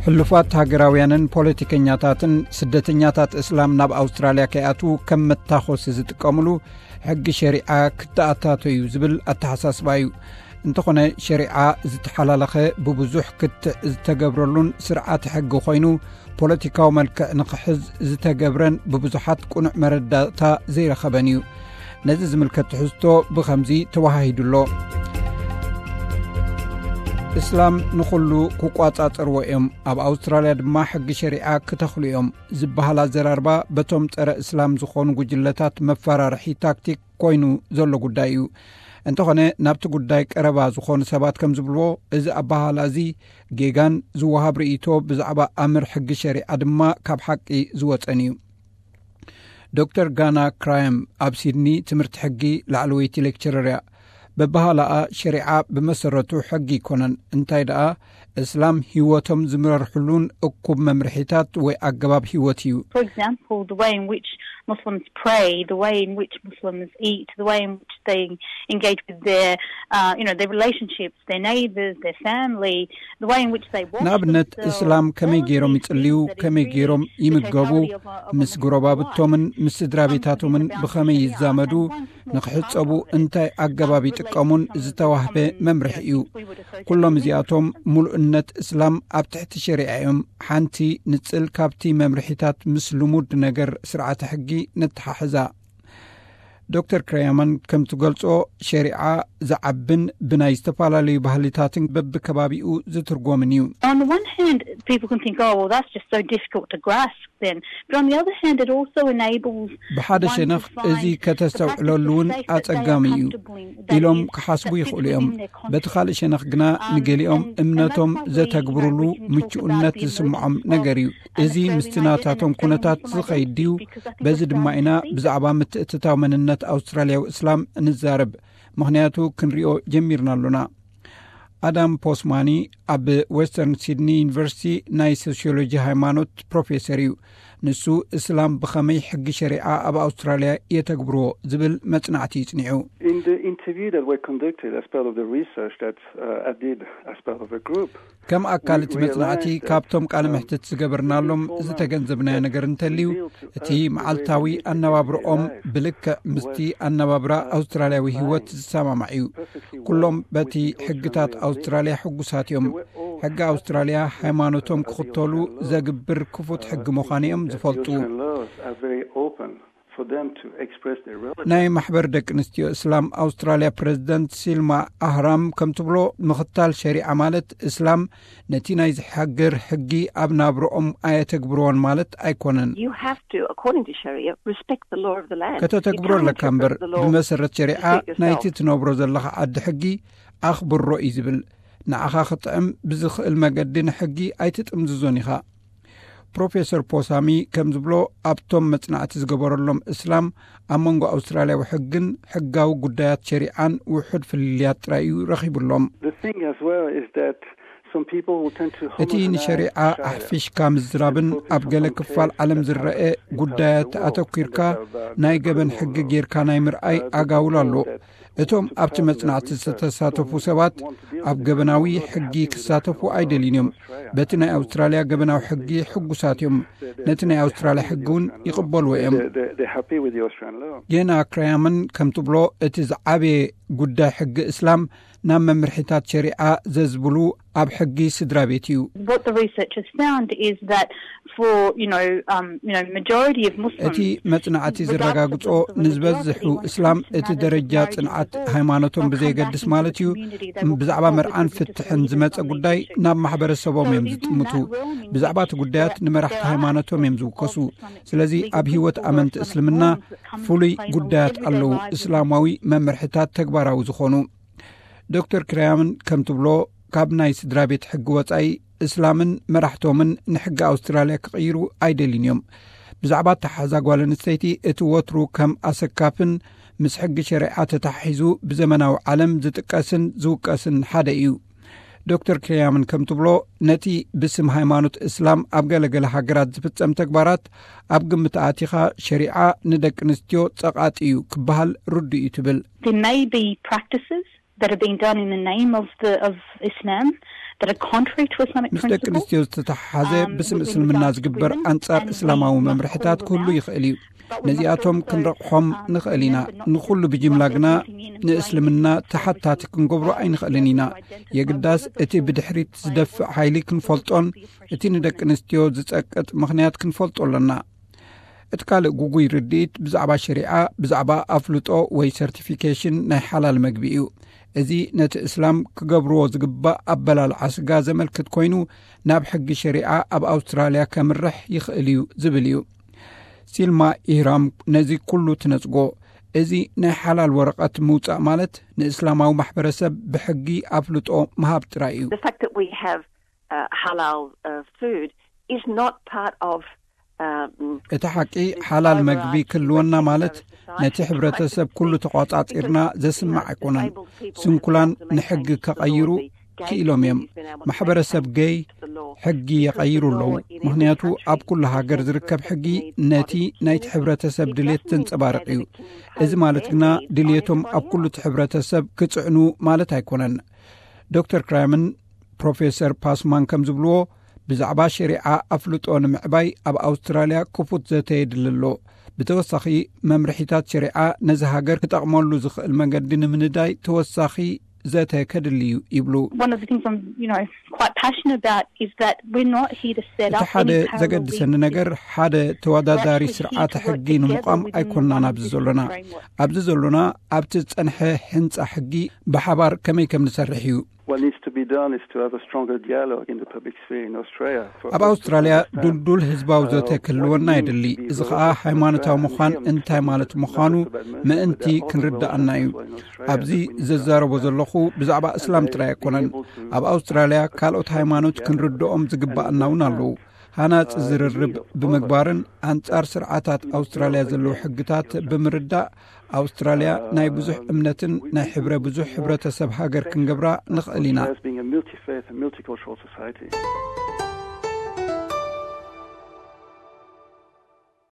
ሕልፋት ሃገራውያንን ፖለቲከኛታትን ስደተኛታት እስላም ናብ አውስትራሊያ ከያቱ ከም መታኾስ ዝጥቀምሉ ሕጊ ሸሪዓ ክትኣታተዩ ዝብል አተሓሳስባዩ እንተኾነ ሸሪዓ ዝተሓላለኸ ብብዙሕ ክትዕ ዝተገብረሉን ስርዓት ሕጊ ኮይኑ ፖለቲካዊ መልክዕ ንኽሕዝ ዝተገብረን ብብዙሓት ቁኑዕ መረዳእታ ዘይረኸበን እዩ ነዚ ዝምልከት ትሕዝቶ ብኸምዚ ተዋሃሂዱሎ እስላም ንኹሉ ክቋጻጽርዎ እዮም ኣብ አውስትራልያ ድማ ሕጊ ሸሪዓ ክተኽሉ እዮም ዝበሃል ኣዘራርባ በቶም ፀረ እስላም ዝኾኑ ጉጅለታት መፈራርሒ ታክቲክ ኮይኑ ዘሎ ጉዳይ እዩ እንተኾነ ናብቲ ጉዳይ ቀረባ ዝኾኑ ሰባት ከም ዝብልዎ እዚ ኣባሃላ እዚ ጌጋን ዝወሃብ ርእይቶ ብዛዕባ ኣምር ሕጊ ሸሪዓ ድማ ካብ ሓቂ ዝወፀን እዩ ዶክተር ጋና ክራየም ኣብ ሲድኒ ትምህርቲ ሕጊ ላዕለወይቲ ሌክቸረር እያ በባህላኣ ሸሪዓ ብመሰረቱ ሕጊ ይኮነን እንታይ ደኣ እስላም ህይወቶም ዝመርሕሉን እኩብ መምርሒታት ወይ ኣገባብ ህይወት እዩ For example, the way in which Muslims pray, the way in which Muslims eat, the way in which they engage with their their relationships, their neighbors, their family, the way in which they wash ናብነት እስላም ከመይ ገይሮም ይጽልዩ ከመይ ገይሮም ይምገቡ ምስ ጎረባብቶምን ምስ ስድራቤታቶምን ብኸመይ ይዛመዱ ንኽሕጸቡ እንታይ ኣገባብ ይጥቀሙን ዝተዋህበ መምርሒ እዩ ኩሎም እዚኣቶም ሙሉእነት እስላም ኣብ ትሕቲ ሸሪዓ እዮም ሓንቲ ንጽል ካብቲ መምርሒታት ምስ ልሙድ ነገር ስርዓተ ሕጊ ነተሓሕዛ ዶክተር ክራያማን ከም ትገልጾ ሸሪዓ ዝዓብን ብናይ ዝተፈላለዩ ባህልታትን በብከባቢኡ ዝትርጎምን እዩ On the one hand, people can think, oh, well, that's just so difficult to grasp then. But on the other hand, it also enables ብሓደ ሸነኽ እዚ ከተስተውዕለሉን ኣጸጋሚ እዩ ኢሎም ክሓስቡ ይኽእሉ እዮም በቲ ካልእ ሸነኽ ግና ንገሊኦም እምነቶም ዘተግብሩሉ ምቹእነት ዝስምዖም ነገር እዩ እዚ ምስትናታቶም ኩነታት ዝኸይድ ድዩ በዚ ድማ ኢና ብዛዕባ ምትእትታዊ መንነት አውስትራሊያዊ እስላም ንዛረብ ምክንያቱ ክንሪኦ ጀሚርናሉና አዳም ፖስማኒ ኣብ ዌስተርን ሲድኒ ዩኒቨርሲቲ ናይ ሶሺዮሎጂ ሃይማኖት ፕሮፌሰር እዩ ንሱ እስላም ብኸመይ ሕጊ ሸሪዓ ኣብ አውስትራሊያ የተግብርዎ ዝብል መጽናዕቲ ይጽኒዑ In the interview that were conducted as part of the research that I did as part of a group ከም ኣካልቲ መጽናዕቲ ካብቶም ቃል ምሕትት ዝገበርናሎም ዝተገንዘብናዮ ነገር እንተልዩ እቲ መዓልታዊ ኣነባብሮኦም ብልክዕ ምስቲ ኣነባብራ አውስትራልያዊ ህይወት ዝሰማማዕ እዩ ኩሎም በቲ ሕግታት አውስትራልያ ሕጉሳት እዮም ሕጊ አውስትራልያ ሃይማኖቶም ክኽተሉ ዘግብር ክፉት ሕጊ ምዃኖም ዝፈልጡ ናይ ማሕበር ደቂ ኣንስትዮ እስላም አውስትራልያ ፕሬዚደንት ሲልማ አህራም ከም ትብሎ ምኽታል ሸሪዓ ማለት እስላም ነቲ ናይ ዝሓገር ሕጊ ኣብ ናብሮኦም ኣየተግብሮን ማለት ኣይኮነን ከተተግብሮ ኣለካ እምበር ብመሰረት ሸሪዓ ናይቲ ትነብሮ ዘለኻ ዓዲ ሕጊ ኣኽብሮ እዩ ዝብል ንዓኻ ክጥዕም ብዝኽእል መገዲ ንሕጊ ኣይትጥምዝዞን ኢኻ ፕሮፌሰር ፖሳሚ ከም ዝብሎ ኣብቶም መጽናዕቲ ዝገበረሎም እስላም ኣብ መንጎ አውስትራልያዊ ሕግን ሕጋዊ ጉዳያት ሸሪዓን ውሑድ ፍልልያት ጥራይ እዩ ረኺቡሎም እቲ ንሸሪዓ ኣሕፊሽካ ምዝራብን ኣብ ገለ ክፋል ዓለም ዝረአ ጉዳያት ኣተኲርካ ናይ ገበን ሕጊ ጌርካ ናይ ምርኣይ ኣጋውሉ ኣሎ እቶም ኣብቲ መጽናዕቲ ዝተሳተፉ ሰባት ኣብ ገበናዊ ሕጊ ክሳተፉ ኣይደልዩን እዮም በቲ ናይ አውስትራልያ ገበናዊ ሕጊ ሕጉሳት እዮም ነቲ ናይ አውስትራልያ ሕጊ እውን ይቕበልዎ እዮም ጌና ክራያምን ከም ትብሎ እቲ ዝዓበየ ጉዳይ ሕጊ እስላም ናብ መምርሒታት ሸሪዓ ዘዝብሉ ኣብ ሕጊ ስድራ ቤት እዩ What the research has found is that for majority of Muslims እቲ መጽናዕቲ ዝረጋግጾ ንዝበዝሑ እስላም እቲ ደረጃ ጽንዓት ሃይማኖቶም ብዘይገድስ ማለት እዩ ብዛዕባ መርዓን ፍትሕን ዝመጸ ጉዳይ ናብ ማሕበረሰቦም እዮም ዝጥምቱ ብዛዕባ እቲ ጉዳያት ንመራሕቲ ሃይማኖቶም እዮም ዝውከሱ ስለዚ ኣብ ህይወት ኣመንቲ እስልምና ፍሉይ ጉዳያት ኣለዉ እስላማዊ መምርሒታት ተግባራዊ ዝኾኑ ዶክተር ክራያምን ከም ትብሎ ካብ ናይ ስድራ ቤት ሕጊ ወጻኢ እስላምን መራሕቶምን ንሕጊ አውስትራልያ ክቕይሩ ኣይደልዩን እዮም ብዛዕባ ተሓዛ ጓል ኣንስተይቲ እቲ ወትሩ ከም ኣሰካፍን ምስ ሕጊ ሸሪዓ ተታሒዙ ብዘመናዊ ዓለም ዝጥቀስን ዝውቀስን ሓደ እዩ ዶክተር ክራያምን ከም ትብሎ ነቲ ብስም ሃይማኖት እስላም ኣብ ገለገለ ሃገራት ዝፍጸም ተግባራት ኣብ ግምት ኣቲኻ ሸሪዓ ንደቂ ኣንስትዮ ጸቓጢ እዩ ክበሃል ርዱእ እዩ ትብል there may be practices that have been done in the name of Islam that are contrary to Islamic ምስ ደቂ ኣንስትዮ ዝተተሓሓዘ ብስም እስልምና ዝግበር ኣንጻር እስላማዊ መምርሕታት ኩሉ ይኽእል እዩ ነዚኣቶም ክንረቕሖም ንኽእል ኢና ንኹሉ ብጅምላ ግና ንእስልምና ተሓታቲ ክንገብሮ ኣይንኽእልን ኢና የግዳስ እቲ ብድሕሪት ዝደፍዕ ሓይሊ ክንፈልጦን እቲ ንደቂ ኣንስትዮ ዝጸቅጥ ምኽንያት ክንፈልጦ ኣለና እቲ ካልእ ጉጉይ ርድኢት ብዛዕባ ሸሪዓ ብዛዕባ ኣፍልጦ ወይ ሰርቲፊኬሽን ናይ ሓላል መግቢ እዩ እዚ ነቲ እስላም ክገብርዎ ዝግባእ ኣበላልዓ ስጋ ዘመልክት ኮይኑ ናብ ሕጊ ሸሪዓ ኣብ ኣውስትራልያ ከምርሕ ይኽእል እዩ ዝብል እዩ ሲልማ ኢህራም ነዚ ኩሉ ትነጽጎ እዚ ናይ ሓላል ወረቐት ምውጻእ ማለት ንእስላማዊ ማሕበረሰብ ብሕጊ ኣፍልጦ መሃብ ጥራይ እዩ The fact that we have halal food is not part of እቲ ሓቂ ሓላል መግቢ ክልወና ማለት ነቲ ሕብረተሰብ ኩሉ ተቋጻጺርና ዘስማዕ ኣይኮነን ስንኩላን ንሕጊ ከቐይሩ ክኢሎም እዮም ማሕበረሰብ ገይ ሕጊ የቐይሩ ኣለዉ ምክንያቱ ኣብ ኩሉ ሃገር ዝርከብ ሕጊ ነቲ ናይቲ ሕብረተሰብ ድሌት ዘንጸባርቕ እዩ እዚ ማለት ግና ድሌቶም ኣብ ኩሉ እቲ ሕብረተሰብ ክጽዕኑ ማለት ኣይኮነን ዶክተር ክራይመን ፕሮፌሰር ፓስማን ከም ዝብልዎ ብዛዕባ ሸሪዓ ኣፍልጦ ንምዕባይ ኣብ ኣውስትራልያ ክፉት ዘተየድልሎ ብተወሳኺ መምርሒታት ሸሪዓ ነዚ ሃገር ክጠቕመሉ ዝኽእል መንገዲ ንምንዳይ ተወሳኺ ዘተ ከድልዩ ይብሉ One of the things I'm quite passionate about is that we're not here to set up ሓደ ዘገድሰኒ ነገር ሓደ ተወዳዳሪ ስርዓት ሕጊ ንምቋም ኣይኮንናን ኣብዚ ዘሎና ኣብዚ ዘሎና ኣብቲ ጸንሐ ህንጻ ሕጊ ብሓባር ከመይ ከም ንሰርሕ እዩ What needs to be done is to have a stronger dialogue in the public sphere in Australia. ኣብ ኣውስትራልያ ዱልዱል ህዝባዊ ዘተ ክህልወና ይድሊ እዚ ኸዓ ሃይማኖታዊ ምዃን እንታይ ማለት ምዃኑ ምእንቲ ክንርዳእና እዩ ኣብዚ ዘዛረቦ ዘለኹ ብዛዕባ እስላም ጥራይ ኣይኮነን ኣብ ኣውስትራልያ ካልኦት ሃይማኖት ክንርድኦም ዝግባአና እውን ኣለዉ ሃናጽ ዝርርብ ብምግባርን አንጻር ስርዓታት ኣውስትራልያ ዘለዉ ሕግታት ብምርዳእ ኣውስትራልያ ናይ ብዙሕ እምነትን ናይ ሕብረ ብዙሕ ሕብረተሰብ ሃገር ክንገብራ ንኽእል ኢና